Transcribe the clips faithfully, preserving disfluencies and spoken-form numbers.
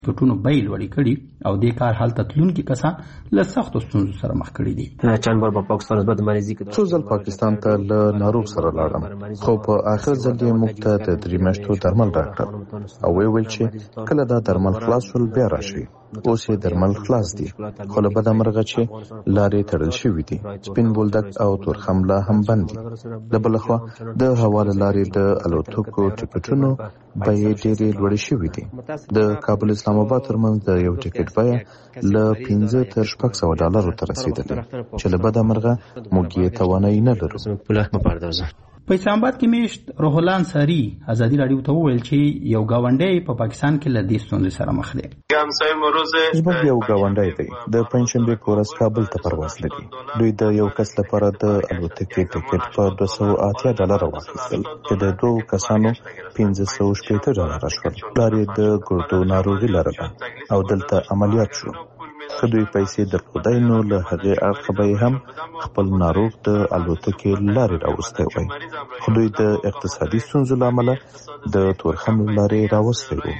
ټکټونو بیې لوړې کړي او دې کار حال ته تلونکي کسان له سختو ستونزو سره مخ کړي دي. چند بار با پاکستان نسبت مریضي کې څو ځل پاکستان ته له ناروغ سره لاړم، خو په آخر ځل یې موږ ته د درې میاشتو درمل راکړل او ویل چې کله دا درمل خلاص شول بیا راشي. اوس یې درمل خلاص دي، خو له بده مرغه چې لارې تړل شوي دي. سپین بولدک او تورخم لا هم بند دي. له بله خوا د هوا له لارې د الوتکو ټکټونو بیې ډېرې لوړې شوي دي. د کابل اسلام آباد ترمنځ د یو ټکټ بیه له پنځه تر شپږ سوه ډالرو ته رسېدلې چې له بده مرغه موږ یې توانایي نه لرو. په اسلام آباد کې میشت روح الله انصاري ازادي راډیو ته وویل چې یو گاونډی په پاکستان کې له دې ستونزې سره مخ دی. زموږ یو گاونډی دی د پنجشنبې په ورځ کابل ته پرواز لري. دوی د یو کس لپاره د الوتکې ټکټ په دوه سوه اتیا ډالره واخیستل چې د دوو کسانو پنځه سوه شپېته ډالره شول. پلار یې د ګردو ناروغي لرله او دلته عملیات شو. که دوی پیسې درلودای نو له هغې اړخه به یې هم خپل ناروغ د الوتکې لارې راوستی وای، خو دوی د اقتصادي ستونزو له امله د تورخم لارې راوستی وو.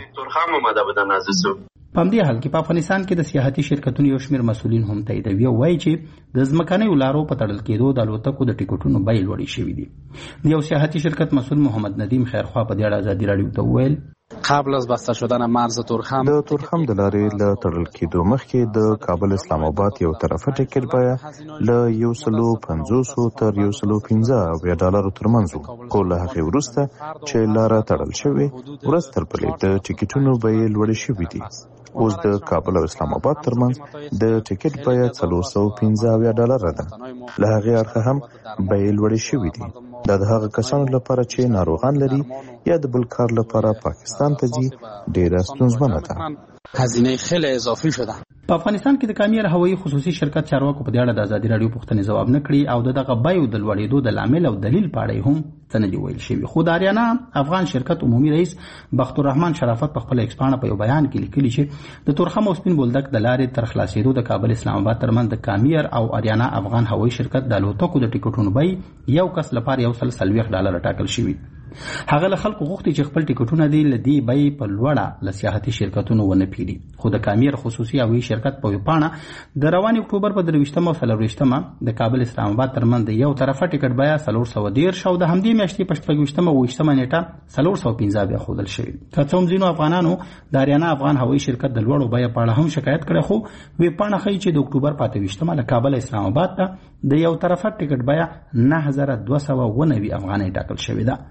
په همدې حال کې په افغانستان کې د سیاحتي شرکتونو یو شمېر مسؤلین هم تاییدوي او وایي چې د ځمکنیو لارو په تړل کېدو د الوتکو د ټکټونو بیې لوړې شوي دي. د یو سیاحتي شرکت مسؤل محمد ندیم خیرخوا په دې اړه ازادي راډیو ته وویل قبل از بسته شدن مرز تورخم د تورخم د لارې له تړل کېدو مخکې د کابل اسلام آباد یو طرفه ټکټ بیه له یو سلو پنځوسو تر یو سلو پنځه اویا ډالرو ترمنځ وو، خو له هغې وروسته چې لاره تړل شوې ورځ تر بلې د ټکټونو بیې لوړې شوي دي. اوس د کابل او اسلام آباد ترمنځ د ټکټ بیه څلور سوه پنځه اویا ډالره ده. له هغې اړخه هم بیې لوړې شوي دي. دا د هغه کسانو لپاره چې ناروغان لري یا د بل کار لپاره پاکستان ته ځي ډېره ستونزمنه ده. هزینه خیلی اضافي شده. په افغانستان کې د کامیر هوایي خصوصي شرکت چارواکو په دې اړه د ازادي راډیو پوښتنې ځواب نه کړي او د دغه بیو د لوړېدو د لامل او دلیل په اړه هم څه نه دي ویل شوي. خو د اریانا افغان شرکت عمومي رئیس بختالرحمن شرافت په خپل ایکس پاڼه په یو بیان کې لیکلي چې د تورخم او سپین بولدک د لارې تر خلاصېدو د کابل اسلام آباد ترمنځ د کامیر او اریانا افغان هوایي شرکت د الوتکو د ټکټونو بیې یو کس لپاره یو سل څلوېښت ډالره ټاکل شوي. هغه له خلکو غوښتي چې خپل ټکټونه دې له دې بیې په لوړه له سیاحتي شرکتونو ونه پېري. خو د کامیر خصوصي هوایي شرکت په یوه پاڼه د روانې اکتوبر په درویشتمه او څلرویشتمه د کابل اسلام آباد ترمنځ د یو طرفه ټکټ بیه څلور سوه دېرش او د همدې میاشتې په شپږویشتمه او اوویشتمه نیټه څلور سوه پنځه اویا ښودل شوي. که څه هم ځینو افغانانو د اریانا افغان هوایي شرکت د لوړو بیې په اړه هم شکایت کړی، خو ویب پاڼه ښیي چې د اکتوبر په اته ویشتمه له کابل اسلام آباد ته د یو طرفه ټکټ بیه نهه زره دوه سوه اووه نوي افغانۍ ټاکل شوې ده.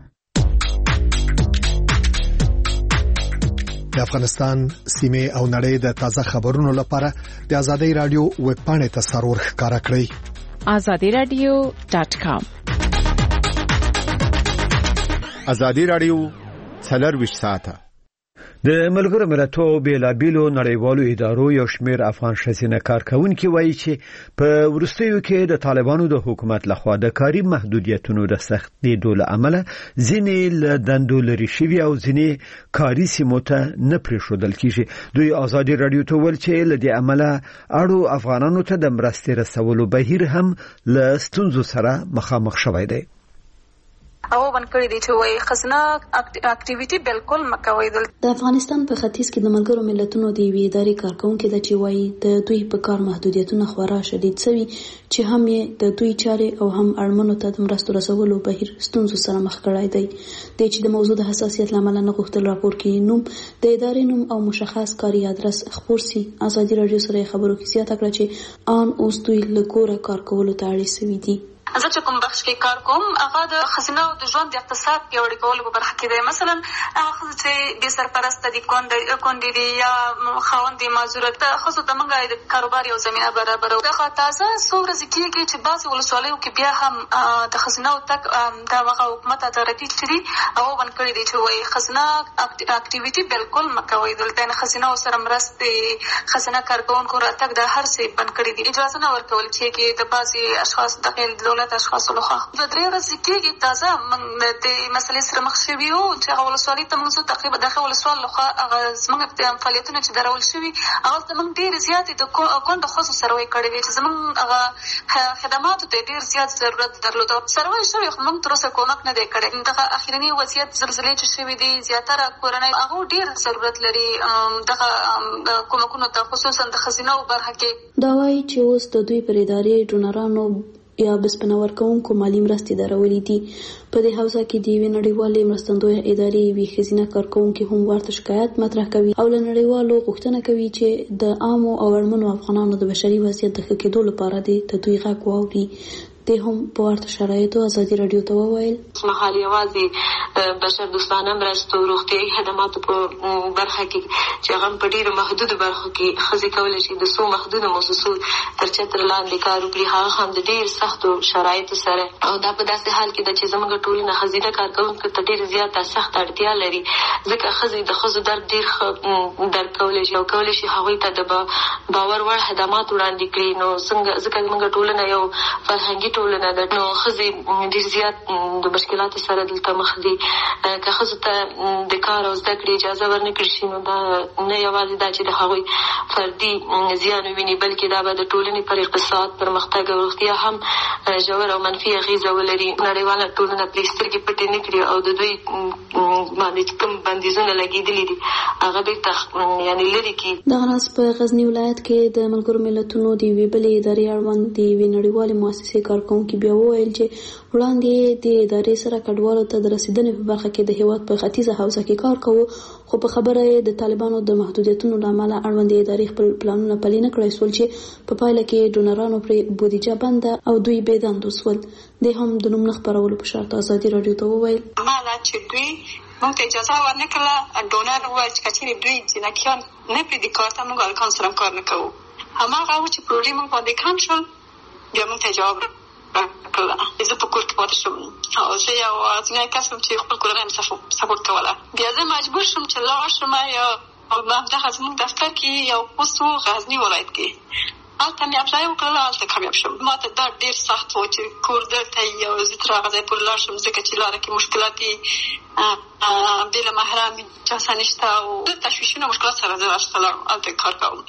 د افغانستان سیمې او نړۍ د تازه خبرونو لپاره د ازادي رادیو ویب پاڼې ته سرور ښکارا کړئ azadi radio dot com. ازادي رادیو څلرویشت ساعته د ملګرو ملتونو بیلابیلو نړیوالو ادارو یو شمېر افغان ښځینه کارکوونکي وایي چې په وروستیو کې د طالبانو د حکومت لخوا د کاري محدودیتونو د سختېدو له امله ځینې له دندو لرې شوي او ځینې کاري سیمو ته نه پرېښودل کېږي. دوی ازادي راډیو ته ویل چې له دې امله اړو افغانانو ته د مرستې رسولو بهیر هم له ستونزو سره مخامخ شوی دی. او باندې دي چې وای خزنه اکټیویټي بالکل مکوي. د افغانستان په ختیځ کې د ملګرو ملتونو د یوې ادارې کارکونکو د چې وای د دوی په کار محدودیتونه خورا شدید شوي چې هم یې د دوی چارې او هم اړمنو ته د مرستو رسولو بهیر ستونزو سره مخ کړای دی. د چې د موضوع د حساسیت لامل نه غوښتل راپور کې نوم د ادارې نوم او مشخص کاري ادرس خبر سي. ازادي راډیو سره خبرو کې زیاته کړه چې ان اوس دوی لګوره کار کولو ته اړ شوي دي. زه چې کوم بخش کې کار کوم هغه د خزینه او د ژوند د اقتصاد پیاوړي کولو په برخه کې دی. مثلا هغه ښځې چې بې سرپرسته دي، کونډې دي یا خاوند یې معذوره ده، ښځو ته موږ د کاروبار یو زمینه برابروو. دغه تازه څو ورځې کېږي چې بعضې ولسوالیو کې بیا هم د ښځینه او تګ د هغه حکومت ادارتي چې دي هغو بند کړي دي چې وایي ښځینه اکټیویټي بالکل مه کوئ. دلته یعنې ښځینهو سره مرستې، ښځینه کارکوونکو راتګ دا هر څه بند کړي دي. اجازه نه ورکول کېږي د بعضې اشخاص دغې دولت اشخاصو لخوا د درې ورځې کېږي تازه موږ د مسلې سره مخ شوي یو چې هغه ولسوالۍ ته موږ ځو تقریبا د هغه ولسوال لخوا هغه زموږ فعالیتونه چې درول شوي هغه ته موږ ډېرې زیاتې د کونډو ښځو سروې کړې وې چې زموږ هغه خدماتو ته ډېر زیات ضرورت درلود. سروې شوي خو موږ تر اوسه کومک نه دی کړی. دغه اخرني وضعیت زلزلې چې شوي دي زیاتره کورنۍ هغو ډېر ضرورت لري دغه کومکونو ته، خصوصا د ښځینهو برخه کې. دا وایي چې اوس د دوی پر ادارې ډونرانو یا بسپنه ورکوونکو مالي مرستې درولې دي. په دې حوزه کې د یوې نړیوالې مرستندویه ادارې یوې ښځینه کارکوونکې هم ورته شکایت مطرح کوي او له نړیوالو غوښتنه کوي چې د عامو او اړمنو افغانانو د بشري وضعیت د ښه کېدو لپاره د دوی غږ واوري. د هم په ورته شرایطو ازادي راډیو ته وویل مهال یوازې بشر دوستانه مرستو روغتیایي خدماتو په برخه کې چې هغه په ډېرو محدودو برخو کې ښځې کولی شي د څو محدودو مؤسسو تر چتر لاندې کار وکړي، هغه هم د ډېر سختو شرایطو سره. او دا په داسې حال کې ده چې زموږ ټولنه ښځینه کارکوونکو ته ډېر زیاته سخته اړتیا لري، ځکه ښځې د ښځو درد ډېر ښه درک کولی شي او کولی شي هغوی ته د باور وړ خدمات وړاندې کړي. نو څنګه ځکه زموږ ټولنه یو فرهنګي ټولنه ده، نو ښځې ډېر زیات د مشکلاتو سره دلته مخ دي. که ښځو ته د کار او زده کړې اجازه ورنه کړل شي، نو دا نه یوازې دا چې د هغوی فردي زیان وویني، بلکې دا به د ټولنې پر اقتصاد، پرمختګ او روغتیا هم ژور او منفي اغېزه ولري. نړیواله ټولنه پرې سترګې پټې نه کړي او د دوی باندې کوم بندیزونه لګېدلي دي هغه بېرته یعنې لرې کړي. دغه راز په غزني ولایت کې د ملګرو ملتونو د یوې بلې ادارې اړوند د یوې نړیوالې مؤسسې کارکوونکي بیا وویل چې وړاندې د ادارې سره کډوالو ته د رسیدنې په برخه کې د هېواد په ختیځه حوزه کې کار کوو، خو په خبره یې د طالبانو د محدودیتونو له امله اړوندې ادارې خپل پلانونه پلي نه کړای سول چې په پایله کې ډونرانو پرې بودیجه بنده او دوی بې دندو سول. د هم د نوم نه خپرولو په شرط ازادي راډیو ته وویل مالا چې دوی موږ ته اجازه ورنه کړله، ډونر وویل چې که چېرې دوی جنکیان نه پرېږدي کار ته، موږ هلکانو سره هم کار نه کوو. هماغه و چې پروژې موږ باندې کم شول، بیا موږ ته جواب کړله. زه په کور کې پاتې شوم او زه یو ځینی کس وم چې خپل کورنۍ مې سپورټ کوله. بیا زه مجبور شوم چې لاړ شم یا همدغه زموږ دفتر کې یو پوسټ و غزني ولایت کې، هلته مې اپلای وکړله، هلته کامیاب شوم. ما ته دا ډېر سخت و چې کور دلته یي او زه تر هغه ځای پورې لاړ شم، ځکه چې لاره کې مشکلات دي، بې له محرم اجازه نشته او تشویشونه مشکلات سره زه هلته لاړم، هلته کار کوم.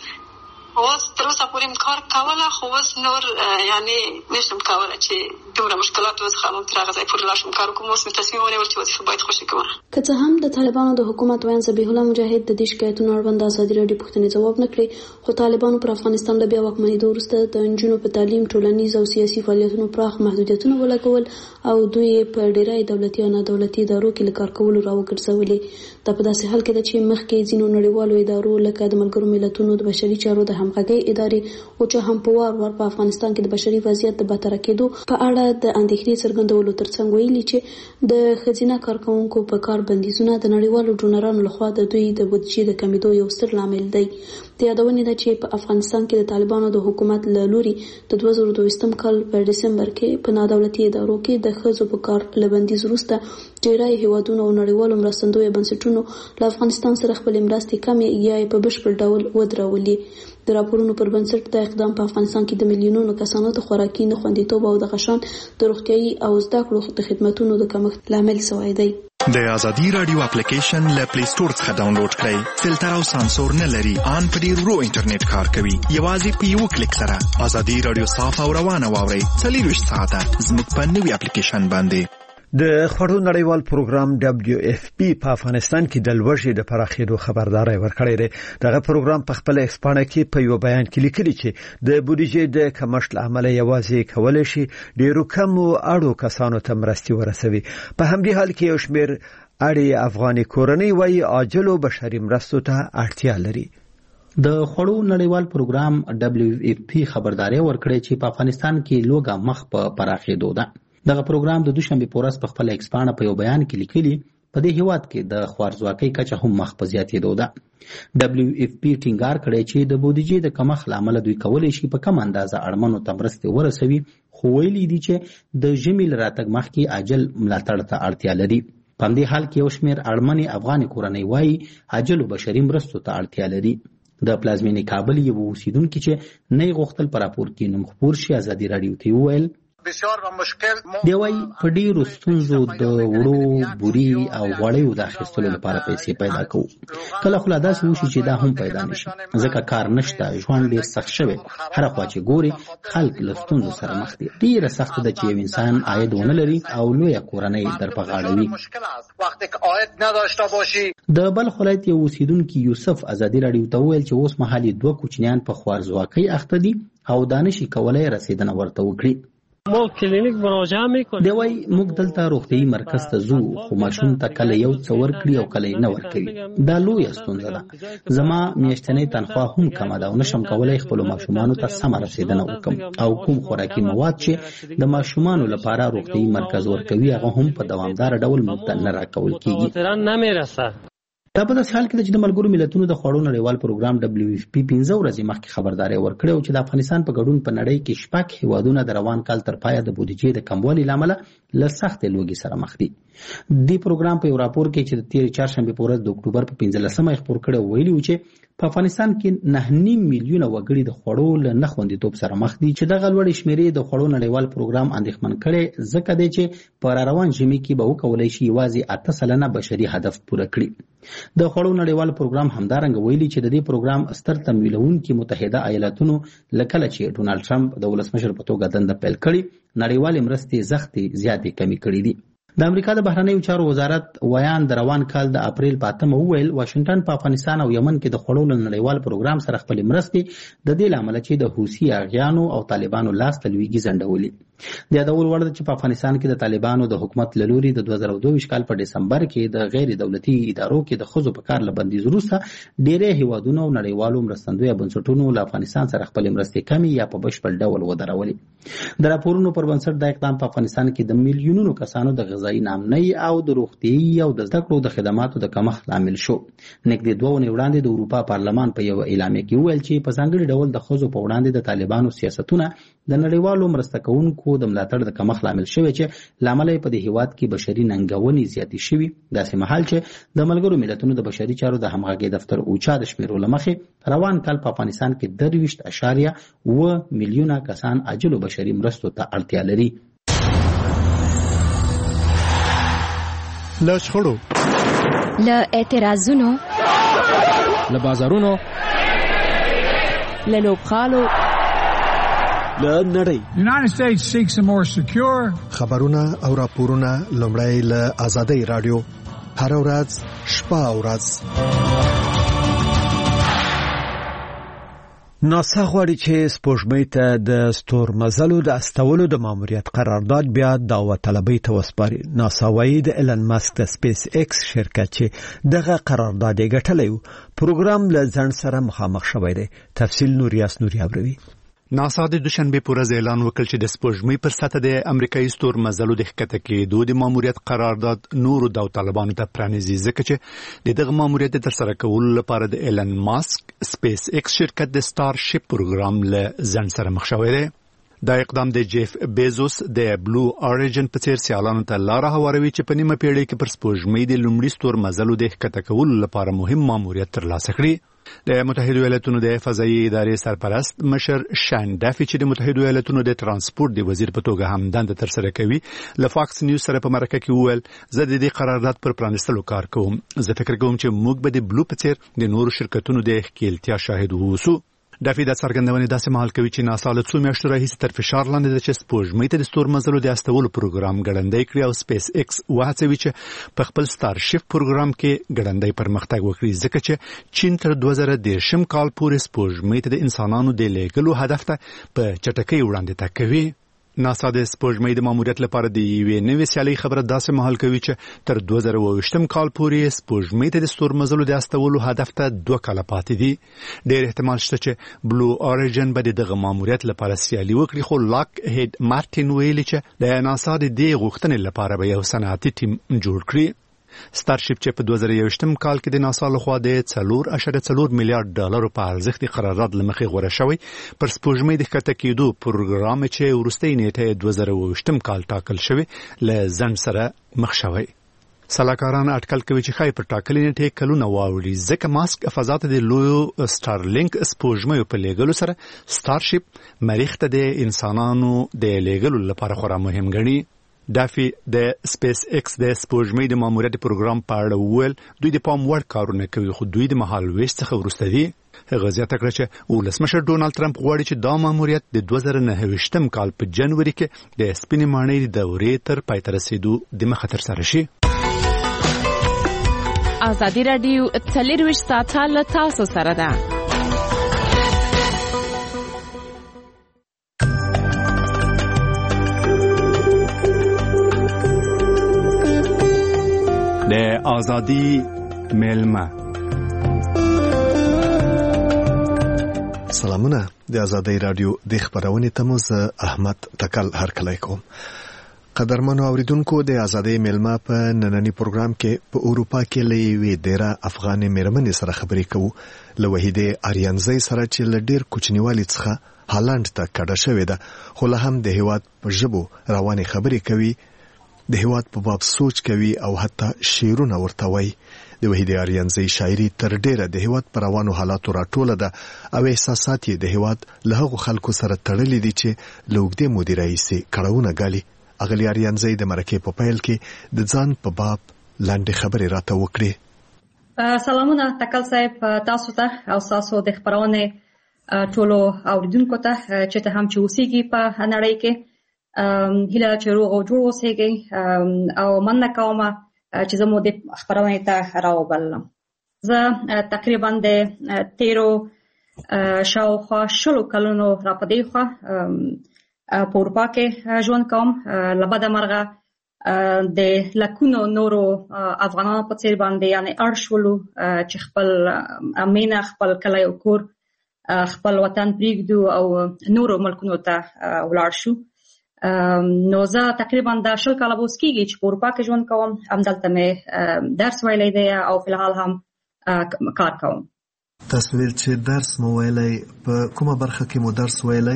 اوس تر اوسه پورې مې کار کوله، خو اوس نور یعنې نشم کولی چې دومره مشکلاتو څخه موږ تر هغه ځای پورې لاړ شم کار وکړم. اوس مې تصمیم ونیول چې وظیفه باید خوښي کړم. که څه هم د طالبانو د حکومت ویاند ذبیح الله مجاهد د دې شکایتونو اړوند د ازادي راډیو پوښتنې ځواب نه کړې، خو طالبانو پر افغانستان له بیا واکمنېدو وروسته د نجونو په تعلیم، ټولنیز او سیاسي فعالیتونو پراخ محدودیتونه ولګول او دوی په ډېری دولتي او نه دولتي ادارو کې له کار کولو راوګرځولې. دا په داسې حال کې ده چې مخکې ځینو نړیوالو ادارو لکه د ملګرو ملتونو د بشري چارو د همغږۍ ادارې او چې هم په وار وار په افغانستان کې د بشري وضعیت د بدتر کېدو په اړه د اندېښنې څرګندولو ترڅنګ ویلي چې د ښځینه کارکوونکو په کار بندیزونه د نړیوالو ډونرانو لخوا د دوی د بودیجې د کمیدو یو ستر لامل دی. د یادونې ده چې په افغانستان کې د طالبانو د حکومت له لوري د دوه زره دویشتم کال په ډسمبر کې په نادولتي ادارو کې د ښځو په کار له بندیز وروسته ډېری هېوادونو او نړیوالو مرستندویه بنسټونو له افغانستان سره خپلې مرستې کمې یا په بشپړ ډول ودرولې. د راپورونو پر بنسټ د اقدام په افغانستان کې د میلیونونو کسانو د خوراکي نه خوندیتوب او د غشان د روغتیایي او زده کړو د خدماتونو د کمښت لامل شوی دی. د ازادي رادیو اپلیکیشن له پلی سٹور څخه ډاونلوډ کړئ. فلټر او سانسور نه لري، ان په ډیر ورو انټرنیټ کار کوي. یوازې په یو کلیک سره ازادي رادیو صاف او روانه واورئ. څلورویشت ساعته زموږ په نوي اپلیکیشن باندې. د خړو نړیوال پروګرام دبليو اف پی په افغانستان کې د لوږې د پراخېدو خبرداري ورکړې ده. دغه پروګرام په خپل ایکسپانه کې په یو بیان کې لیکلي چې د بودیجې د کمښت عمل یوازې کولای شي ډیرو کم او اړو کسانو ته مرستي ورسوي. په همدې حال کې یو شمېر اړې افغاني کورنۍ وايي عاجلو بشري مرستو ته اړتیا لري. د خړو نړیوال پروګرام دبليو اف پی خبرداري ورکړې چې په افغانستان کې لوګه مخ په پراخېدو ده. دغه پروګرام د دوشنبه پورس په خپل ایکسپانه په یو بیان کې لیکلي په دې هیواد کې د خوارځواکۍ کچه هم مخ په زیاتېدو ده. دبليو اف پی ټینګار کړی چې د بودیجې د کمښت لامل دوی کولی شي په کم اندازه اړمنو ته مرستې ورسوي، خو ویلي دي چې د ژمي له راتګ مخکې عاجل ملاتړ ته اړتیا لري. په دې حال کې یو شمېر اړمنې افغاني کورنۍ وایي عاجلو بشري مرستو ته اړتیا لري. د پلازمینې کابل یو اوسیدونکي چې نه غوښتل پر راپور کې نوم خپور شي ازادي راډیو ته وویل دی وايي په ډیرو ستونزو د وړو بوري او غوړیو د اخیستلو لپاره پیسې پیدا کوو. کله خو لا داسې وشي چې دا هم پیدا نشي ځکه کار نشته، ژوند ډیر سخت شوی. هر خوا چې ګوري خلک له ستونزو سره مخ دي. ډیره سخته ده چې یو انسان عاید ونه لري او لویه کورنۍ در په غاړه وي. د بلخ ولایت یو اوسیدونکي یوسف ازادي راډیو ته وویل چې اوس مهال دوه کوچنیان په خوارځواکۍ اخته دي او دانشي کولای رسیدنه ورته وکړي. ما کلینیک مراجعه میکنیم. دی وايي موږ دلته روغتيایي مرکز ته ځو خو ماشوم ته کله یو څه ورکړي او کله نه ورکوي. دا لویه ستونزه ده. زما میاشتنۍ تنخواه هم کمه ده او نشم کولای خپل ماشومانو ته سمه رسیدنه وکړم او کوم خوراکي مواد چې د ماشومانو لپاره روغتيایي مرکز ورکوي هغه هم په دوامدار ډول موږ ته نه راکول کیږي. نه میرسه. دا په داسې حال کې چې د ملګرو ملتونو د خوړو نړیوال پروګرام دبليو اف پی پنځه ورځې مخکې خبرداري ورکړې او چې د افغانستان په ګډون په نړۍ کې شپږ هیوادونه د روان کال تر پایه د بودیجې د کموالي لامل له سخت لوګي سره مخ دي. د پروګرام په یو راپور کې چې د تیر چهارشنبه په ورځ د اکتوبر په پنځلسمه خبر کړي ویلي و چې په افغانستان کې نه نیم میلیونه وګړي د خوړو له نخوندیتوب سره مخ دي چې د غلوړې شمیرې د خوړو نړیوال پروګرام اندېښمن کړي ځکه دی چې په روان ژمي کې به وکولای شي یوازې اته سلنه بشري هدف پوره کړي. د خوړو نړیوال پروګرام همدارنګه ویلي چې د دې پروګرام ستر تمویلونکي متحده ایالاتونو لکه چې ډونالد ټرمپ د ولسمشر په توګه دنده پیل کړي نړیوال مرستې زغتې زیاتې کمی کړې دي. د امریکا د بهرنیو چارو وزارت ویان د روان کال د اپریل په اتمه وویل واشنگټن په افغانستان او یمن کې د خوړو نړیوال پروګرام سره خپل مرستې د دې لامل چې د حوثي اغیانو او طالبانو لاس تلويږي زندولي. د یادول وړ چې په افغانستان کې د طالبانو د حکومت لوري د دوه زره دوه کال په دسمبر کې د غیر دولتي ادارو کې د خزو په کار لبندیز وروسته ډېرې هیوادونو او نړیوالو مرستندوی بنسټونو له افغانستان سره خپل مرستې کمی یا په بشپړ ډول ودرولې. د راپورونو پر بنسټ د اقدام په افغانستان کې د میلیونونو کسانو د غذایی نامنۍ او د روغتيایي او د زده کړو د خدماتو د کمښت لامل شو. نږدې دوه ونې وړاندې د اروپا پارلمان په یو اعلامیه کې وویل چې په ځانګړي ډول د خزو په وړاندې د طالبانو سیاستونه د نړیوالو مرسته کوونکو د ملاتړ د کمښت لامل شوی چې لامل په دې هیواد کې بشري ننګونې زیاتې شوي. داسې مهال چې د ملګرو ملتونو د بشري چارو د همغږي دفتر اوچا د شمیرو لمخې روان کال په افغانستان کې درویشت اشاریه اوه میلیونه کسان عاجلو بشري مرستو ته اړتیا لري. له شخړو، له اعتراضونو، له بازارونو، له لوبغالو، له نړۍ. United States seeks a more secure. خبرونه او راپورونه لومړی له آزادۍ رادیو هر ورځ شپه او ورځ. ناسا غواړي چې سپوږمۍ ته د ستورمزلو د استولو د ماموریت قرارداد بیا داوطلبۍ ته وسپاري. ناسا وايي د ایلن ماسک د سپیس ایکس شرکت چې دغه قرارداد یې ګټلی و پروګرام له ځنډ سره مخامخ شوی دی. تفصیل نوریاس نوري اوري. ناسا د دوشنبه په ورځ اعلان وکړ چې د سپوږمۍ پر سطح د امریکایي ستورمزلو د ښکته کېدو د ماموریت قرارداد نورو داوطلبانو ته پرانیزي ځکه چې د دغه ماموریت د ترسره کولو لپاره د ایلن ماسک سپیس ایکس شرکت د سټار شپ پروګرام له ځنډ سره مخ شوی دی. دا اقدام د جیف بیزوس د بلو اوريجن په څیر سیالانو ته لار هواروي چې په نیمه پیړۍ کې پر سپوږمۍ د لومړي ستورمزلو د ښکته کولو لپاره مهم ماموریت ترلاسه کړي. د متحده ایالاتونو د فضایي ادارې سرپرست مشر شان ډافي چې د متحده ایالاتونو د ترانسپورت د وزیر په توګه هم دنده ترسره کوي له فاکس نیوز سره په مرکه کې وویل زه د دې قرارداد پر پرانیستلو کار کوم. زه فکر کوم چې موږ به د بلو په څیر د نورو شرکتونو د ښکیلتیا شاهد ووسو. ډافي د څرګندونې داسې مهال کوي چې ناسا له څو میاشتو راهیسې تر فشار لاندې ده چې سپوږمۍ ته د ستورمزلو د استولو پروګرام ګړندی کړي او سپیس ایکس وهڅوي چې په خپل سټار شپ پروګرام کې ګړندی پرمختګ وکړي ځکه چې چین تر دوه زره دېرشم کال پورې سپوږمۍ ته د انسانانو د لیږلو هدف ته په چټکۍ وړاندې تګ کوي. ناسا د سپوږمۍ د ماموریت لپاره د یوې نوې سیالۍ خبره داسې مهال کوي چې تر دوه زره اوویشتم کال پورې سپوږمۍ ته د ستورمزلو د استولو هدف ته دوه کاله پاتې دي. ډېر احتمال شته چې بلو اوريجن به دغه ماموریت لپاره سیالي وکړي خو لاک هید مارټین ویلي چې د ناسا د دې غوښتنې لپاره به یو صنعتي ټیم جوړ کړي. ستارشپ چې په دوه زره یوویشتم کال کې د ناسا لخوا د څلور اعشاریه څلور میلیارډ ډالرو په ارزښت قرارداد لمخې غوړه شوی پر سپوږمۍ د ښکته کېدو پروګرام چې وروستۍ نیټه دوه زره اوویشتم کال ټاکل شوی له ځنډ سره مخ شوی. سلاکاران اټکل کوي چې خای په ټاکلې نیټه کلونه واوړي ځکه ماسک فضا ته د لویو سټارلینک سپوږمۍ په لیږلو سره ستارشپ مریخ ته د انسانانو د لیږلو لپاره خورا مهم ګڼي. دافي د سپیس ایکس د سپوږمۍ د ماموریت پروګرام په اړه وویل دوی د پام وړ کارونه کوي خو دوی د مهال ویش څخه وروسته دي. هغه زیاته کړه چې ولسمشر ډونالد ټرمپ غواړي چې دا ماموریت د دوه زره نهه ویشتم کال په جنوري کې د سپینې ماڼۍ د دورې تر پای ته رسیدو د مخه ترسره شي. ازادي راډیو څلرویشت ساعته له تاسو سره ده. د ازادي میلمه. سلامونه د ازادي رادیو د خبرونې ته مو زه احمد تکل هرکلی کوم. قدرمنو اوریدونکو د ازادي میلمه په نننی پروګرام کې په اروپا کې لوي ډیره افغان میرمنې سره خبرې کوو. له وحیده اریانزی سره چې له ډیر کوچنیوالي څخه هالند ته کډه شوې ده خو له هم د هیواد په ژبو روانې خبرې کوي، د هیواد په باب سوچ کوي او حتی شعرونه ورته وایي. د وحیده اریانزی شاعري تر ډیره د هیواد پر روانو حالاتو راټوله ده او احساسات یې د هیواد له هغو خلکو سره تړلي دي چې له اوږدې مودې راهیسې کړاوونه ګالي. اغلی اریانزی د مرکې په پیل کې د ځان په باب لاندې خبرې راته وکړي. سلامونه تکل صاحب تاسو ته او تاسو د خبرونه ټولو اوریدونکو ته چې ته هم چې اوسېږي په نړۍ کې هیله چې روغ او جوړ اوسېږي او مننه کوم چې زه مو د خبرونه ته راوبلم. زه تقریبا د تیرو شاوخوا شلو کلونو را په دې خوا په اروپا کې ژوند کوم. لبده مرغه د لکونو نورو افغانانو په څیر باندې یعنی اړ شولو چې خپل امینه خپل کلی او کور خپل وطن پریږدو او نورو ملکونو ته ولاړ شو. نو زه تقریبا د شل کاله اوس کېږي چې په اروپا کې ژوند کوم. همدلته مې درس ویلی دی او فلحال هم کار کوم. تاسو ویل چې درس مو ویلی، په کومه برخه کې مو درس ویلی؟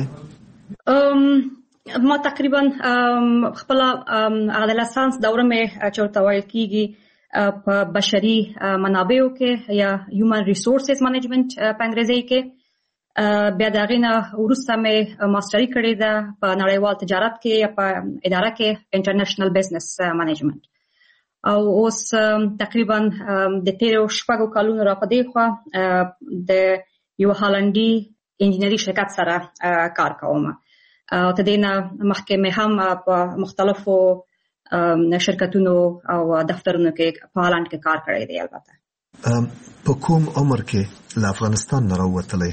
ما تقریبا خپل هغه د لایسنس دوره مې چورته ویل کېږي په بشري منابعو کې یا هیومن ریسورسز منیجمنت په انګریزي کې. بیا د هغې نه وروسته مې ماسټري کړې ده په نړیوال تجارت کې یا په اداره کې انټرنیشنل بزنس منیجمنت. او اوس تقریبا د تیرو شپږو کلونو را په دې خوا د یو هالندي انجینري شرکت سره کار کوم. او تر دې نه مخکې مې هم په مختلفو شرکتونو او دفترونو کې په هالند کې کار کړی دی. البته په کوم عمر کې له افغانستان نه راوتلی؟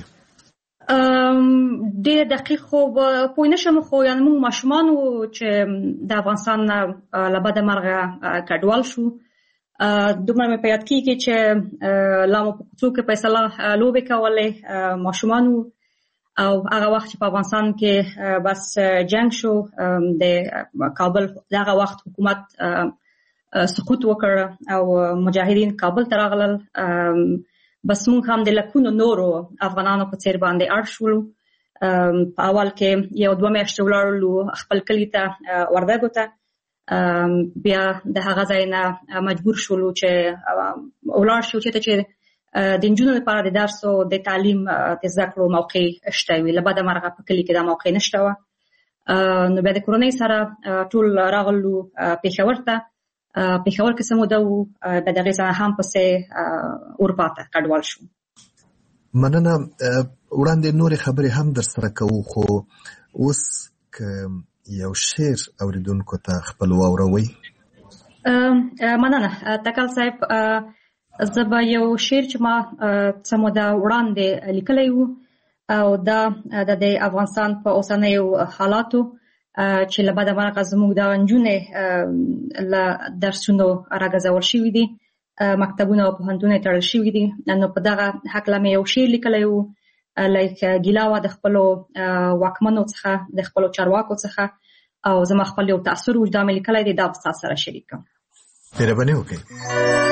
ډېر دقیق خو پوه نه شم، خو یعنې موږ ماشومان وو چې د افغانستان نه له بده مرغه کډوال شو. دومره مې په یاد کېږي چې لا مو په کوڅو کې فیصله لوبې کولې، ماشومان وو. او هغه وخت چې په افغانستان کې بس جنگ شو، د کابل دغه وخت حکومت سقوط وکړ او مجاهدین کابل ته راغلل. بس موږ هم د لکونو نورو افغانانو په څیر باندې اړ شولو. په اول کې یو دوه میاشتې ولاړلو خپل کلي ته وردګو ته. بیا د هغه ځای نه مجبور شولو چې ولاړ شو چې چې د نجونو لپاره د درس او د تعلیم د زده کړو موقع شته وي. له بده مرغه په کلي کې دا موقع نشته وه. نو بیا د کورنۍ سره ټول راغلو پېښور ته. پېښور کې څه موده وو، بیا د هغې څخه هم پسې اروپا ته کډوال شو. مننه. وړاندې نورې خبرې هم در سره کوو، خو اوس که یو شعر اوریدونکو ته خپل واوروئ. مننه تکل صاحب. زه به یو شعر چې ما څه موده وړاندې لیکلی وو او دا د افغانستان په اوسنیو حالاتو چې له بده مرغه زموږ د نجونې له درسونو راګرځول شوي دي، مکتبونه او پوهنتونونه یې تړل شوي دي. نو په دغه هکله مې یو شعر لیکلی وو، لایک ګیله وه د خپلو واکمنو څخه، د خپلو چارواکو څخه، او زما خپل یو تاثر وو چې دا مې لیکلی دی، دا به ستاسو سره شریک کړم. مهرباني وکړئ.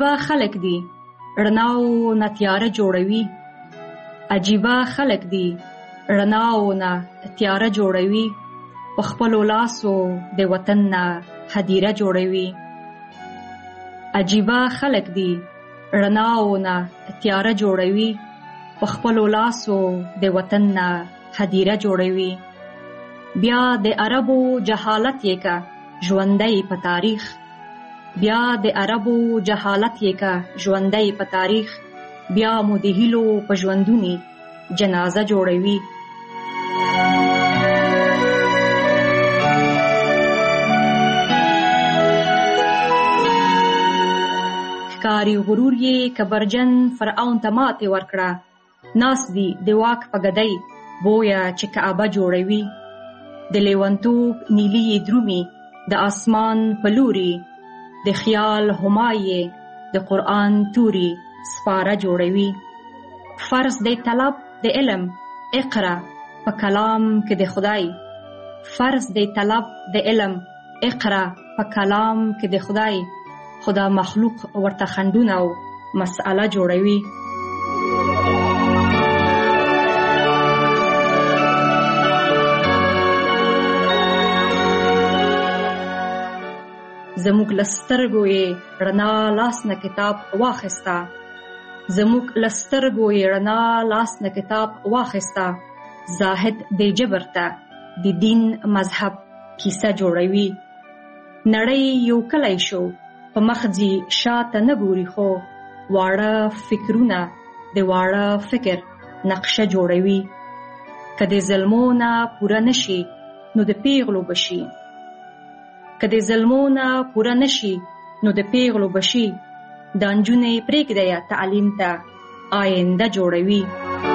عجیبه خلک دي رڼا او نه تیاره جوړوي. عجیبه خلک دي رڼا او نه تیاره جوړوي. په خپلو لاسو د وطن نه هدیره جوړوي. عجیبه خلک دي رڼا او نه تیاره جوړوي. په خپلو لاسو د وطن نه هدیره جوړوي. بیا د عربو جهالت یې کا ژوندی په تاریخ. بیا د عربو جهالت یې کا ژوندی په تاریخ. بیا مو د هیلو په ژوندونی جنازه جوړوي. ښکاري غرور یې کبرجن فرعون ته ماتې ورکړه. ناست دي د واک په ګدۍ بویه چې کعبه جوړوي. د لیونتوب نیلی یې درومي د اسمان په لوري. د خیال همایې د قرآن توري سپاره جوړوي. فرض دی طلب د علم اقرا په کلام کې د خدای. فرض دی طلب د علم اقرا په کلام کې د خدای. خدا مخلوق ورته خندونه او مسئله جوړوي. زموږ لسترګو یې رڼا لاس نه کتاب واخیستا. زموږ لسترګو یې رڼا لاس نه کتاب واخیستا. زاهد دی جبر ته د دین مذهب کیسه جوړوي. نړۍ یو کلی شو په مخځي شاته نه ګوري خو واړه فکرونه د واړه فکر نقشه جوړوي. که د ظلمو نه پوره نشي نو د پیغلو بشي. که د ظلمو نه پوره نشي نو د پیغلو بشي. دا نجونې پرېږدی تعلیم ته آینده جوړوي.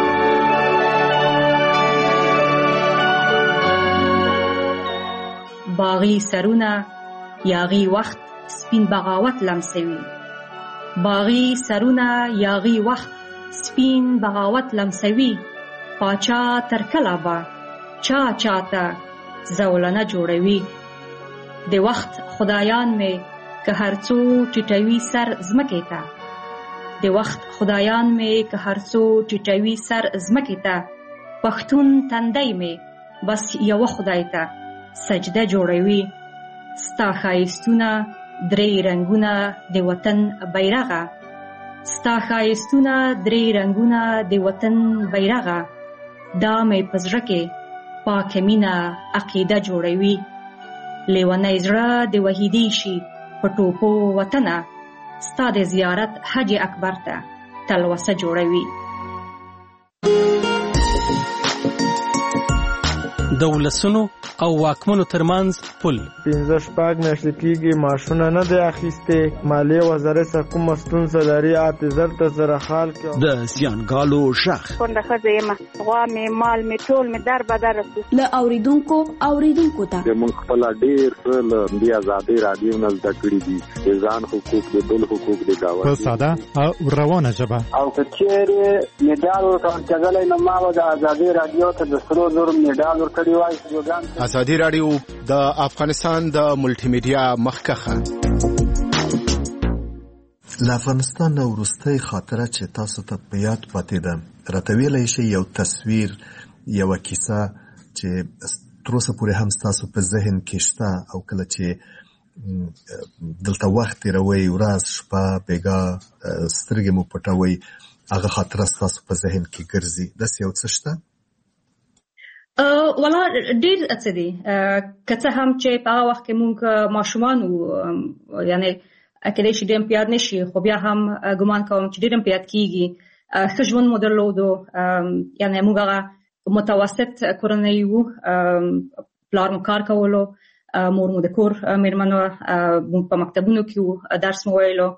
باغی سرونه یاغي وخت سپین بغاوت لمسوي. باغی سرونه یاغي وخت سپین بغاوت لمسوي. پاچا تر کله به چا چاته زولنه جوړوي. د وخت خدایان می که هر څو ټیټوي سر ځمکې ته. د وخت خدایان می که هر څو ټیټوي سر ځمکې ته. پښتون تندی می بس یو خدای ته سجده جوړوي. ستا ښایستونه درې رنګونه د وطن بیرغه. ستا ښایستونه درې رنګونه د وطن بیرغه. دا می په زړه کې پاکه مینه عقیده جوړوي. لیونی زړه د وحیدی شي په ټوپو وطنه. ستا د زیارت حج اکبر ته تلوسه جوړوي. د ولسونو او واکمنو ترمنځ پل. پنځه شپږ میاشتې کېږي معاشونه نه دی اخیستې. مالیې وزارت څه کومه ستونزه لري حافظر ته سره حال کې. د زیانګالو غږ کونډه ښځه یم. غوا مې مال مې ټول مې در بدر رسو. له اوریدونکو اوریدونکو ته موږ خپل ډېر څه له دې ازادۍ راډیو نه زده کړي دي. د ځان حقوق د بل حقوق د ګاونډي په ساده او روانه ژبه. او که چېرې مډال ورکول کېدلی نو ما به د ازادۍ راډیو ته د سرو زرو مډال ورکړی وای. ازادي راډیو د افغانستان د ملټي میډیا مخکخه. له افغانستان وروستۍ خاطره چې تاسو ته په یاد پاتې ده راته ویلی شئ یو تصویر یوه کیسه چې تر اوسه پورې هم ستاسو په ذهن کې شته او کله چې دلته وخت تېروئ ورځ شپه بېګا سترګې مو پټوئ هغه خاطره ستاسو په ذهن کې ګرځي داسې یو څه شته؟ ولا ډېر څه دي که څه هم چې په هغه وخت کې موږ ماشومان وو یعنې کېدای شي ډېر یاد نه شي خو بیا هم ګمان کوم چې ډېر یاد کېږي. ښه ژوند مو درلودو یعنې موږ هغه متوسط کورنۍ وو. پلار مو کار کولو مور مو د کور مېرمن وه. موږ په مکتبونو کې وو درس مو ویلو.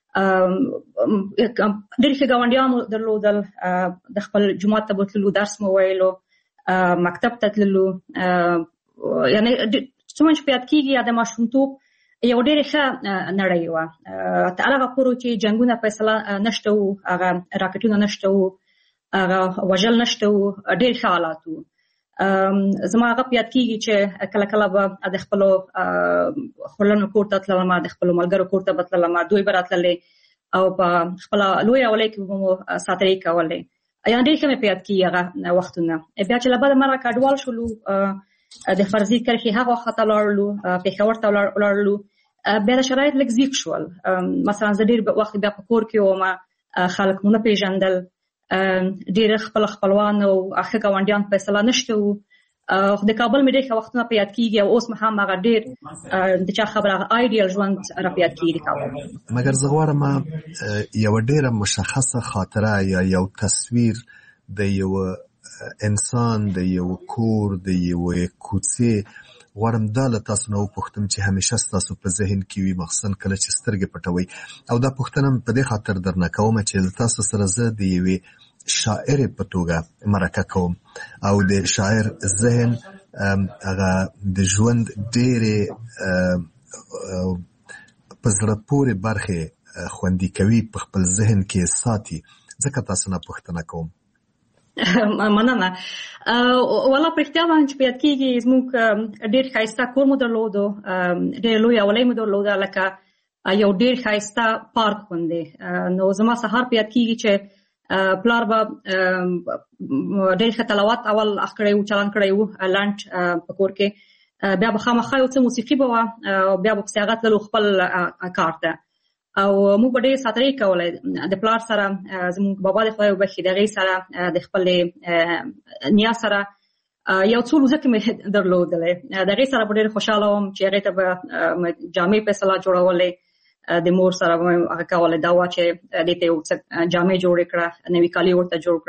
ډېر ښه ګاونډیان مو درلودل. د خپل جومات ته به تللو درس مو ویلو. مکتب ته تللو. یعنې څومره چې په یاد کېږي د ماشومتوب یو ډېرې ښه نړۍ وه. تر هغه پورې چې جنګونه فیصله نشته وو هغه راکټونه نشته وو هغه وژل نشته وو ډېر ښه حالات وو. زما هغه په یاد کېږي چې کله کله به د خپلو خپلوانو کور ته تللم د خپلو ملګرو کور ته به تللم دوی به راتللې او په خپل لوی اولای کې مو ساتري کولې یا ډېر کمه پیات کیږي هغه وختونه بیا چې لبد مرګه کډوال شولو د فرضي کرخي هغه وخت لارلو په خبر ته لارلو بیا د شرایط لږ زیات شول مثلا زه ډېر وخت بیا په کور کې وم خلک مونږ پیژندل ډېر خپل خپلوان او اخی ګاونډیان په اصطلاح نشته وو خو د کابل مې ډېر وختونه په یاد کیږي او اوس هم هغه ډېر د چا خبره آیډیل ژوند را په یاد کیږي کابل مګر زه غواړم یو ډېره مشخصه خاطره یا یو تصویر د یو انسان د یو کور د یو کوڅې غواړم دا له تاسو نه وپوښتم چې همیشه ستاسو په ذهن کې وي مخصوصا کله چې سترګې پټوئ او دا پوښتنه په دې خاطر درنه کوم چې تاسو سره زه د یوې شاعرې په توګه مرکه کوم او د شاعر ذهن هغه د ژوند ډېرې په زړه پورې برخې خوندي کوي په خپل ذهن کې ساتي ځکه تاسو نه پوښتنه کوم مننه والله په اختیار باندې په یاد کېږي زموږ ډېر ښایسته کور مو درلودو ډېر لوی اولۍ مو درلوده لکه یو ډېر ښایسته پارک غوندې نو زما سهار په یاد کېږي چې پلار به ډېر ښه تلاوت اول اخ کړی و چالان کړی و لنډ په کور کې بیا به خامخا یو څه موسیقي به وه بیا به پسې هغه تللو خپل کار ته او موږ به ډېر ساتري کولې د پلار سره زموږ بابا د خدای وبخښي د هغې سره د خپلې نیا سره یو څو لوزکې مې درلودلې د هغې سره به ډېر خوشحاله وم چې هغې ته به جامې په اصطلاح جوړولې د مور سره به مې هغه کولې دا وه چې دې ته یو څه جامې جوړې کړه نوي کالي ورته جوړ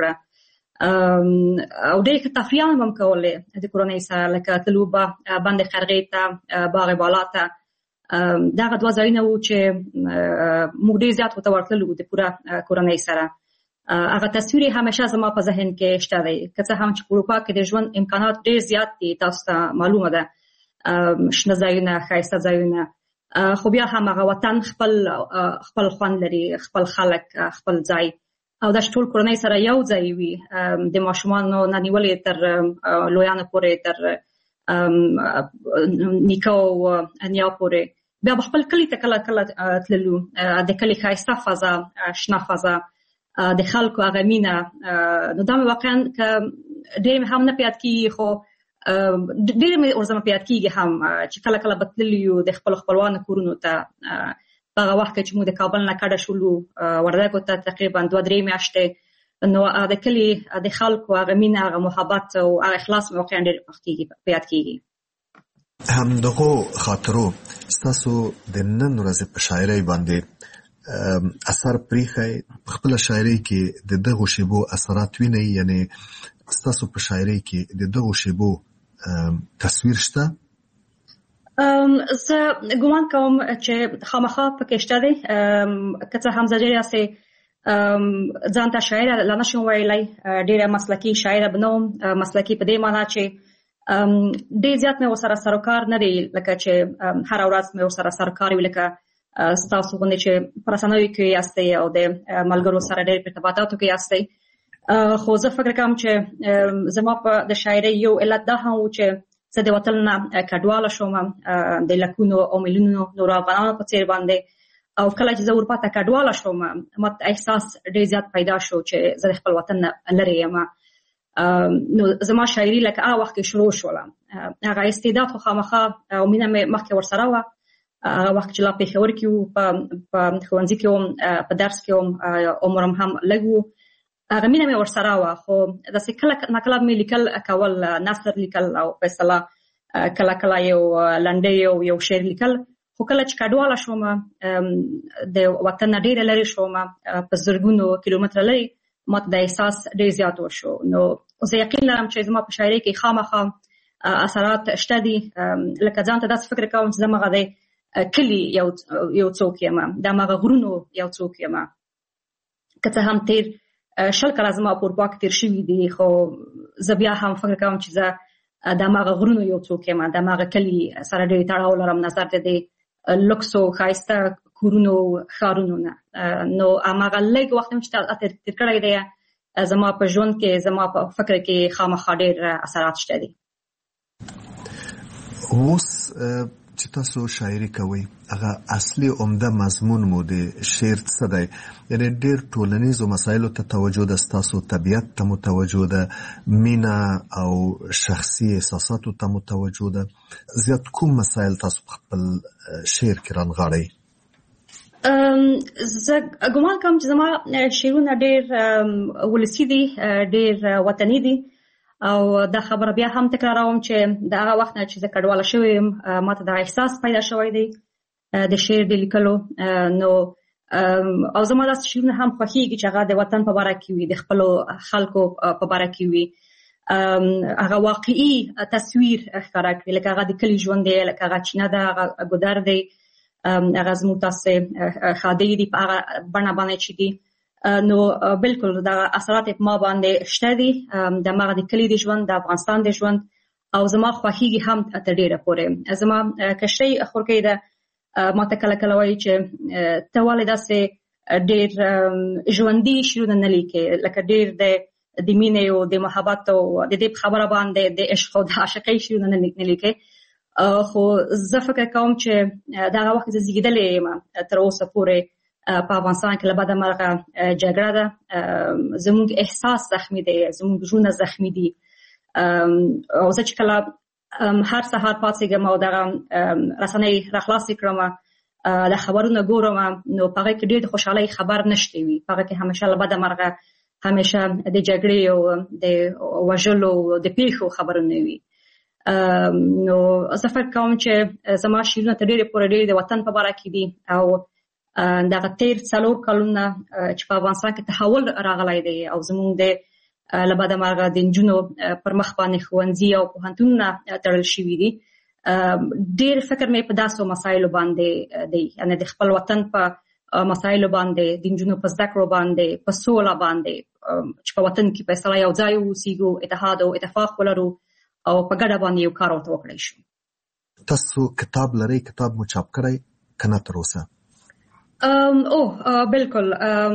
کړه او ډېر ښه تفریح هم هم کولې د کورنۍ سره لکه تلو به بند خرغې ته باغ بالا ته دغه دوه ځایونه وو چې موږ ډېر زیات ورته ورتللو د پوره کورنۍ سره هغه تصویر همیشه زما په ذهن کې شته دی که څه هم چې په اروپا کې د ژوند امکانات ډېر زیات دي تاسو ته معلومه ده شنه ځایونه ښایسته ځایونه خو بیا هم هغه وطن خپل خپل خوند لري خپل خلک خپل ځای او دا چې ټول کورنۍ سره یو ځای وي د ماشومانو نه نیولې تر لویانو پورې تر نیکه او نیا پورې بیا به خپل کلي ته کله کله تللو د کلي ښایسته فضا شنه فضا د خلکو هغه مینه نو دا مې واقعا که ډېر مې هم نه په یاد کېږي خو ډېر مې ورځمه په یاد کېږي هم چې کله کله به تللي یو د خپلو خپلوانو کورونو ته په هغه وخت کې چې موږ د کابل نه کډه شولو وردګو ته تقریبا دوه درې میاشتې نو د کلي د خلکو هغه مینه هغه محبت او هغه اخلاص مې واقعا ډېر په یاد کېږي همدغو خاطرو ستاسو د نن ورځې په شاعرۍ باندې اثر پریښی په خپله شاعرۍ کې د دغو شیبو اثرات وینئ یعنې ستاسو په شاعرۍ کې د دغو شیبو تصویر شته زه ګمان کوم چې خامخا پکې شته دی که څه هم زه ډېره هسې ځان ته شاعره لا نشم ویلی ډېره مسلکي شاعره به نه وم مسلکي په دې معنا چې ډېر زیات مې ورسره سروکار نه دی لکه چې هره ورځ مې ورسره سروکار وي لکه ستاسو غوندې چې په رسنیو کې یاستئ او د ملګرو سره ډېر په ارتباطاتو کې یاستئ خو زه فکر کوم چې زما په د شاعرۍ یو علت دا هم و چې زه د وطن نه کډواله شوم د لکونو او میلیونونو نورو افغانانو په څېر باندې او کله چې زه اروپا ته کډواله شوم ماته احساس ډېر زیات پیدا شو چې زه د خپل وطن نه لرې یم نو زما شاعري لکه هغه وخت کې شروع شوله هغه استعداد خو خامخا او مینه مې مخکې ورسره وه هغه وخت چې لا پېښور کې وو په ښوونځي کې وم په درس کې وم عمر هم لږ وو هغه مینه مې ورسره وه خو داسې کله ناکله مې لیکل کول نثر لیکل او په اصطلاح کله کله یو لنډۍ او یو شعر لیکل خو کله چې کډواله شوم د وطن نه ډېره لرې شوم په زرګونو کیلومتره لرې ماته د احساس ډېر زیات وشو نو زه یقین لرم چې زما په شاعرۍ کې خامخا اثرات شته دي لکه ځان ته داسې فکر کوم چې زه هغه د کلي یو یو څوک یم د هماغه غرونو یو څوک یم که څه هم تېر شل کاله زما په اروپا کې تېر شوي دي خو زه بیا هم فکر کوم چې زه د هماغه غرونو یو څوک یم د هماغه کلي سره ډېر تړاو لرم نظر د دې لوکسو ښایسته کورونو ښارونو نه نو هماغه لږ وخت چې تېر کړی دی زما په ژوند کې زما په فکر کې خامخا ډېر اثرات شته دي اوس چې تاسو شاعري کوئ هغه اصلي عمده مضمون مو د شعر څه دی؟ یعنی ډېر ټولنیزو مسایلو ته توجه ده، ستاسو طبیعت ته متوجه ده، مینه او شخصي احساساتو ته متوجه ده. زیات کوم مسایل تاسو په خپل شعر کې رانغاړئ؟ زه ګومان کوم چې زما شعرونه ډېر ولسي دي، ډېر وطني دي، او دا خبره بیا هم تکراروم چې د هغه وخت نه چې زه کډواله شوې یم ماته دا احساس پیدا شوی دی د شعر د لیکلو. نو او زما داسې شعرونه هم خوښېږي چې هغه د وطن په باره کې وي، د خپلو خلکو په باره کې وي، هغه واقعي تصویر ښکاره کړي، لکه هغه د کلي ژوند دی، لکه هغه چینه ده، هغه ګودر دی، هغه زموږ داسې ښادۍ دي په هغه بڼه باندې چې دي. نو بالکل دا اثرات په ما باندې شته دي، د مغه د کلی د ژوند، د افغانستان د ژوند، او زما خوښیږي هم تر ډیره پورې. زما کشي خورکې ده ماته کله کله وایي چې ته ولې داسې ډیر ژوندۍ شعرونه نه لیکې، لکه ډیر د د مینې او د محبت او د دې خبره باندې د عشق او د عاشقۍ شعرونه نه لیکې. خو زه فکر کوم چې دا وخت زه زیږېدلې یم تر اوسه پورې په افغانستان کې له بده مرغه جګړه ده، زموږ احساس زخمی دی، زموږ ژوند زخمی دي. او زه چې کله هر سهار پاڅېږم او دغه رسنۍ راخلاصې کړم، د خبرونه ګورم، نو په هغه کې ډېر د خوشحالۍ خبر نشته وي، په هغه کې همیشه له بده مرغه همیشه د جګړې او د وژلو د پیښو خبرونه وي. نو زه فکر کوم چې زما شعرونه تر ډېرې پورې ډېر د وطن په باره کې دي، او دغه تیر څلور کلونه چې په افغانستان کې تحول راغلی دی، او زموږ د له بده مرغه د نجونو پر مخ باندې ښوونځي او پوهنتونونه تړل شوي دي، ډېر فکر مې په داسو مسایلو باندې دی، یعنې د خپل وطن په مسایلو باندې، د نجونو په زده کړو باندې، په سوله باندې، چې په وطن کې په اصطلاح یو ځای واوسېږو، اتحاد او اتفاق ولرو، او په ګډه باندې یو کار ورته وکړی شو. تاسو کتاب لرئ؟ کتاب مو چاپ کړی که نه تر اوسه؟ او بالکل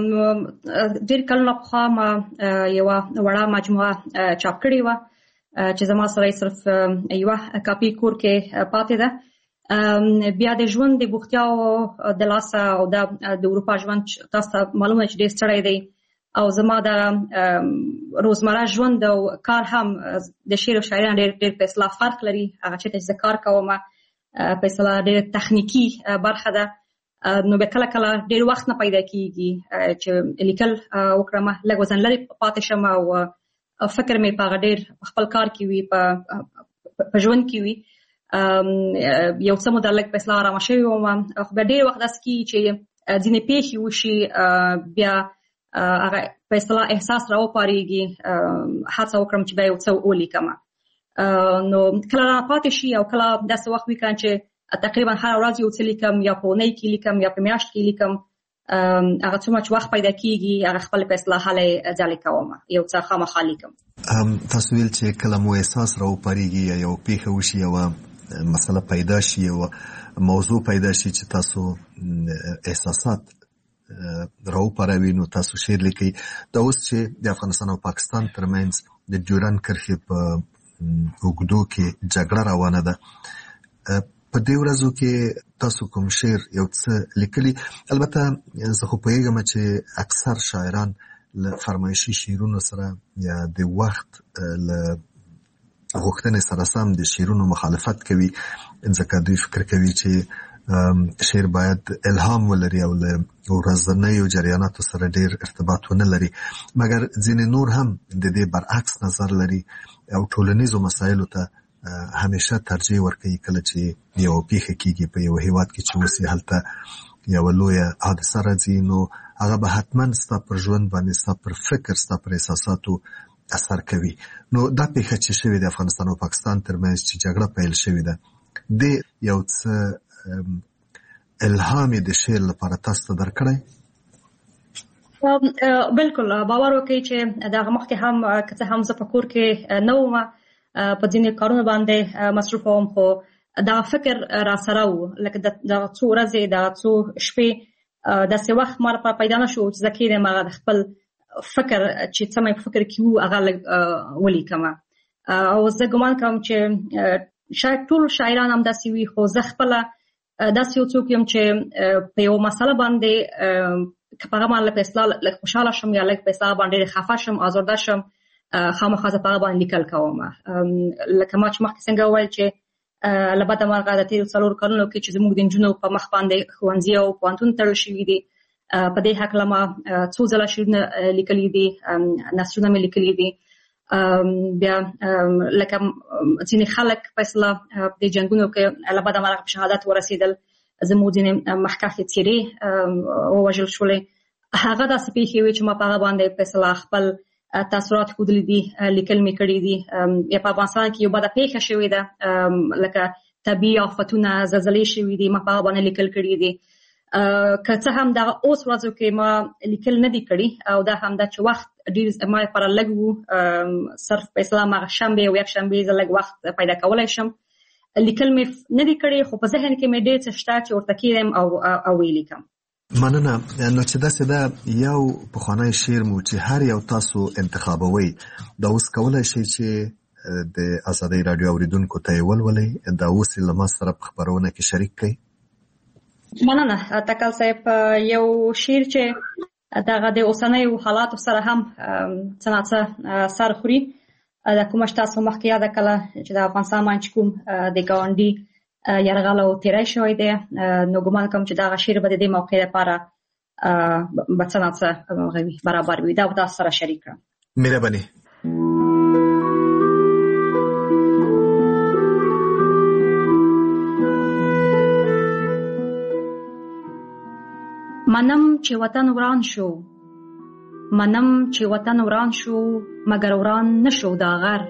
ډېر کلونه پخوا ما یوه وړه مجموعه چاپ کړې وه چې زما سره صرف یوه کاپي کور کې پاتې ده. بیا د ژوند د بوختیاو د لاسه او د اروپا ژوند تاسو ته معلومه چې ډېر ستړی دی، او زما د روزمره ژوند او کار هم د شعر او شاعرۍ ډېر ډېر په اصطلاح فرق لري. هغه چې زه کار کوم په اصطلاح ډېر تخنیکي برخه ده، نو به کله کله ډېر وخت نه پیدا کېږي چې لیکل وکړم، لږ وزن لرې پاتې شم، او فکر مې په هغه ډېر خپل کار کې وي، په ژوند کې وي. یو څه موده لږ په اصطلاح ارامه شوې وم، خو بیا ډېر وخت داسې کېږي چې ځینې پېښې وشي، بیا هغه په اصطلاح احساس راوپارېږي، هڅه وکړم چې بیا یو څه ولیکم. نو کله را پاتې شي او کله داسې وخت وي چې تقریبا هر ورځ یو څه لیکم، یا په اونۍ کې لیکم، یا په میاشت کې لیکم. هغه څومره چې وخت پیدا کېږي هغه خپل په اصطلاح هلې ځلې کوم، یو څه خامخا لیکم. تاسو ویل چې کله مو احساس راوپارېږي یا یو پېښه وشي، یوه مسله پیدا شي، یوه موضوع پیدا شي چې تاسو احساسات راوپاروي، نو تاسو شعر لیکئ. دا اوس چې د افغانستان او پاکستان ترمنځ د ډیورنډ کرښې په اوږدو کې جګړه روانه ده، په دې ورځو کې تاسو کوم شعر یو څه لیکلي؟ البته زه خو پوهېږم چې اکثر شاعران له فرمایشي شعرونو سره یا د وخت له غوښتنې سره سم د شعرونو مخالفت کوي، ځکه دوی فکر کوي چې شعر باید الهام ولري او له ورځنیو جریاناتو سره ډېر ارتباط ونه لري. مګر ځینې نور هم د دې برعکس نظر لري او ټولنیزو مسایلو ته همیشه ترجیح ورکوي. کله چې یو پیښه کېږي په یو هېواد کې چې اوسې هلته یوه لویه حادثه راځي، نو هغه به حتما ستا پر ژوند باندې، ستا پر فکر، ستا پر احساساتو اثر کوي. نو دا پیښه چې شوې د افغانستان او پاکستان ترمنځ چې جګړه پیل شوې ده، د یو څه الهام د شعر لپاره تاسو ته درکړی؟ بالکل باور وکړئ چې دغه مخکې هم که څه هم زه په کور کې نه وم، په ځینې کارونه باندې مصروف وم، خو دا فکر را سره و، لکه دغه څو ورځې، دغه څو شپې داسې وخت ما لپاره پیدا نه شو چې زه کېدم هغه د خپل فکر چې څه مې په فکر کې و هغه ولیکم. او زه ګمان کوم چې شاید ټول شاعران هم داسې وي، خو زه خپله داسې یو څوک یم چې په یو مسله باندې که په هغه باندې لږ په اصطلاح لږ خوشحاله شم یا لږ په اصطلاح باندې خفه شم، آزرده شم، خامخا زه په هغه باندې لیکل کوم. لکه ما چې مخکې څنګه وویل چې له بده مرغه د تېرو څلورو کلونو کې چې زموږ د نجونو په مخ باندې ښوونځي او پوهنتون تړل شوي دي، په دې هکله ما څو ځله شعرونه لیکلي دي، نثرونه مې لیکلي دي. بیا لکه ځینې خلک په اصطلاح په دې جنګونو کې له بده مرغه په شهادت ورسېدل، زموږ ځینې مخکښې څېرې ووژل شولې. هغه داسې پېښې وې چې ما په هغه باندې په اصطلاح خپل تاثرات ښودلي دي، لیکل مې کړي دي. یا په افغانستان کې یو بده پېښه شوې ده، لکه طبیعي آفتونه، زلزلې شوي دي، ما په هغه باندې لیکل کړي دي. که څه هم دغه اوس ورځو کې ما لیکل نه دي کړي، او دا هم دا چې وخت ډېر ما لپاره لږ و، صرف په اصطلاح هغه شنبې او یکشنبې زه لږ وخت پیدا کولی شم. لیکل مې نه دي کړي، خو په ذهن کې مې ډېر څه شته چې ورته کېږم او ویې لیکم. مننه. نو چې داسې ده یو پخوانی شعر مو چې هر یو تاسو انتخابوي، دا اوس کولی شئ چې د ازادۍ راډیو اوریدونکو ته یې ولولئ، دا اوس یې له ما سره په خپرونه کې شریک کړئ. مننه تکل صاحب. یو شعر چې دغه د اوسنیو حالاتو سره هم څه نه څه سر خوري، د کومه چې تاسو مخکې یاده کړله چې د افغانستان باندې کوم د ګاونډي یرغل او تیری شوی دی، نو ګمان کوم چې دغه شعر به د دې موقع لپاره به څه نه څه برابر وي. دا به تاسو سره شریک کړم. مهرباني. منم چې وطن وران شو، منم چې وطن وران شو، مگر وران نشو دا غر.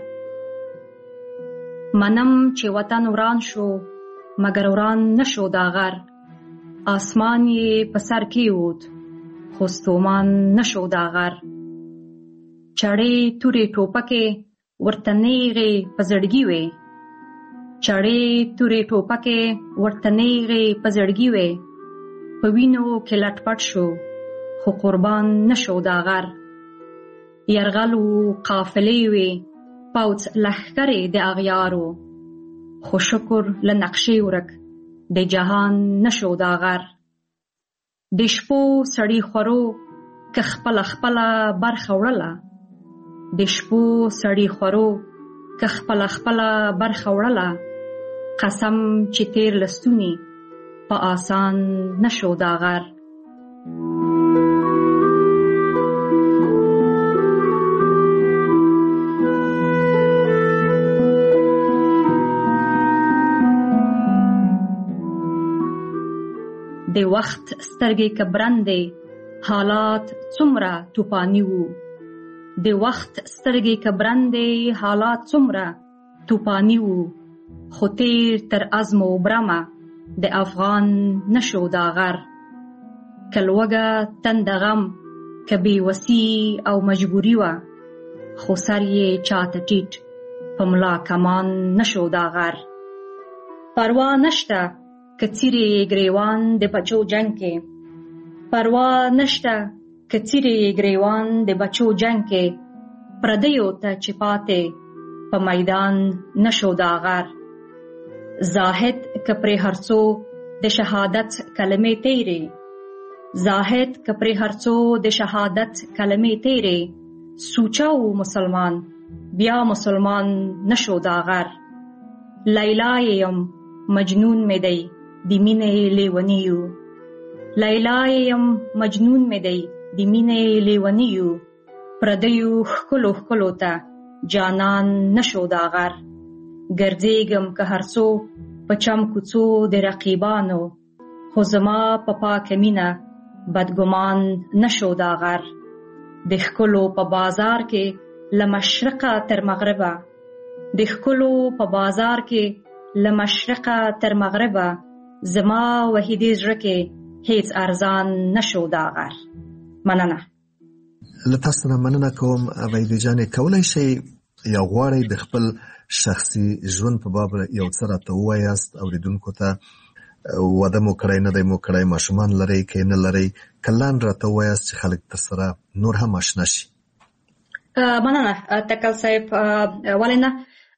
منم چې وطن وران شو، مگر وران نشو دا غر. آسمان یې په سر کېوت، خو ستومان نشو دا غر. چړې تورې ټوپکې ورته نیغې په زړګي وې، چړې تورې ټوپکې ورته نیغې په زړګي وې. په وینو کې لټ پټ شو، خو قربان نشو دا غر. یرغل و قافلې وې، پوځ لښکرې د اغیارو، خو شکر له نقشې ورک د جهان نشو دا غر. د شپو سړي خورو که خپله خپله برخه وړله، د شپو سړي خورو که خپله خپله برخه وړله. قسم چې تیر لستونی په آسان نشو دا غر. د وخت سترګې کبرندې حالات څومره توپانی وو، د وخت سترګې کبرندې حالات څومره توپانی وو. خو تیر تر عزم و برمه د افغان نشو دا غر. که لوږه تنده غم که بېوسي او مجبوري وه، خو سر یې چاته ټیټ په ملا کمان نشو دا غر. پروا نشته که څیرې ګریوان د بچو جنگ کې، پروا نشته که څیرې ګریوان د بچو جنگ کې. پردیو ته چې پاتې په میدان نشو دا غر. زاهد که پرې هرڅو د شهادت کلمې تیرې، زاهد که پرې هرڅو د شهادت کلمې تیرې. سوچا و مسلمان بیا مسلمان نشو دا غر. لیلا یم مجنون می دی د مینې لیونیو، لیلا یم مجنون می دی د مینې لیونیو. پردیو ښکلو ښکلو ته جانان نشو دا غر. ګرځېږم که هرڅو په چم کوڅو د رقیبانو، خو زما په پاکه مینه بدګمان نشو دا غر. د ښکلو په بازار کې له مشرقه تر مغربه، د ښکلو په بازار کې له مشرقه تر مغربه. زما وحیدې زړه کې هیڅ ارزان نشو دا غر. مننه. له تاسو نه مننه کوم. وحیدې جانې، کولی شئ یا غواړئ د خپل شخصي ژوند په باب یو څه راته ووایاست اوریدونکو ته؟ واده مو کړی نه دی مو کړی، ماشومان لرئ که نه لرئ؟ که لنډ راته ووایاست چې خلک درسره نور هم اشنا شي. مننه تکل صاحب. ولې نه،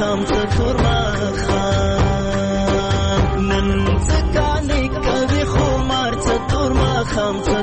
خام څه تور ماښام نن څه کانې کوي خمار څه تور ماښام څه